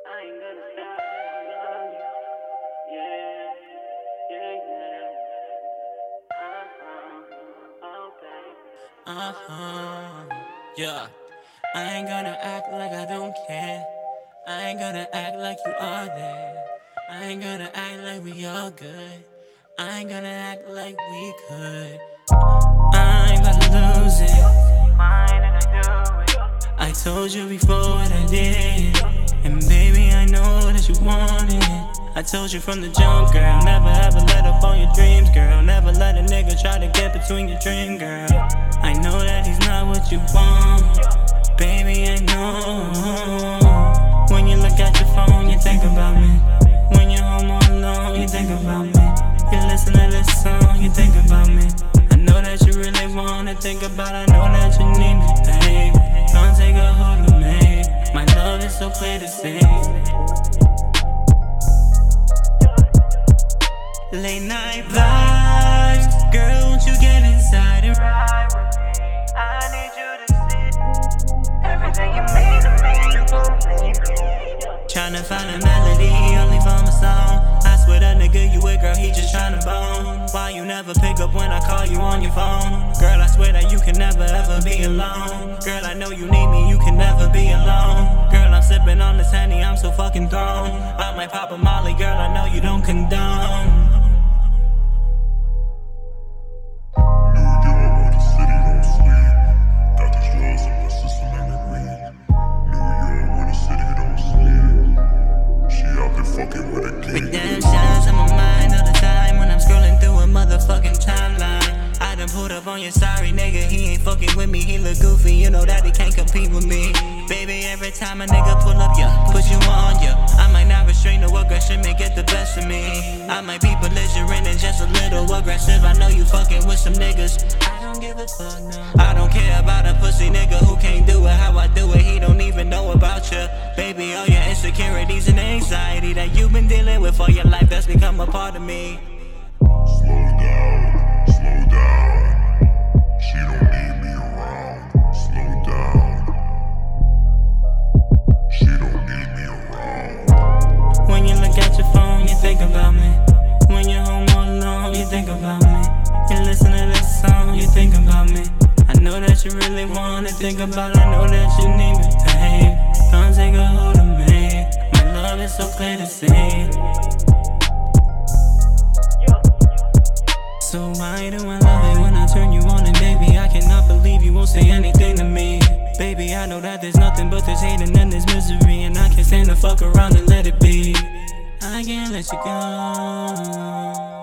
I ain't gonna stop. I love you. Yeah, yeah, yeah. Okay. Yeah. I ain't gonna act like I don't care. I ain't gonna act like you are there. I ain't gonna act like we all good. I ain't gonna act like we could. I ain't about to lose it. Why did I do it? I told you before what I did, and baby I know that you want it. I told you from the jump, girl, never ever let up on your dreams, girl. Never let a nigga try to get between your dream, girl. I know that he's not what you want, baby I know. When you look at your phone, you think about me. When you're home all alone, you think about me. You listen to this song, you think about me. I know that you really wanna think about, I know that you need me, babe. Don't take a hold of me. My love is so clear to see. Late night vibes, girl, won't you get inside and Ride with me. I need you to see everything you mean to me. tryna find a melody, only for my song. I swear that nigga you with, girl, he just tryna bone. Why you never pick up when I call you on your phone? Girl, I swear that you can never ever be alone. Girl, I know you need me, you can never be alone. Girl, I'm sipping on this Henny, I'm so fucking thrown. I might pop a Molly, girl, I know you don't condone. Redemptions on my mind all the time when I'm scrolling through a motherfucking timeline. I done pulled up on your sorry nigga, he ain't fucking with me, he look goofy, you know that he can't compete with me. Baby, every time a nigga pull up, yeah, put you on, yeah. I might not restrain or aggression, may get the best of me. I might be belligerent and just a little aggressive, I know you fucking with some niggas. I don't give a fuck, no. I don't care about a pussy nigga who can't do it how I do it, he don't even know about you. Baby, all your insecurities and anxiety that you've been dealing with all your life, that's become a part of me. Slow down, slow down. She don't need me around. Slow down. She don't need me around. When you look at your phone, you think about me. When you're home all alone, you think about me. You listen to this song, you think about me. I know that you really wanna think about it, I know that you need me, babe. Don't take a hold of me. My love is so clear to see. So why do I love it when I turn you on? And baby, I cannot believe you won't say anything to me. Baby, I know that there's nothing but this hating and this misery, and I can't stand to fuck around and let it be. I can't let you go.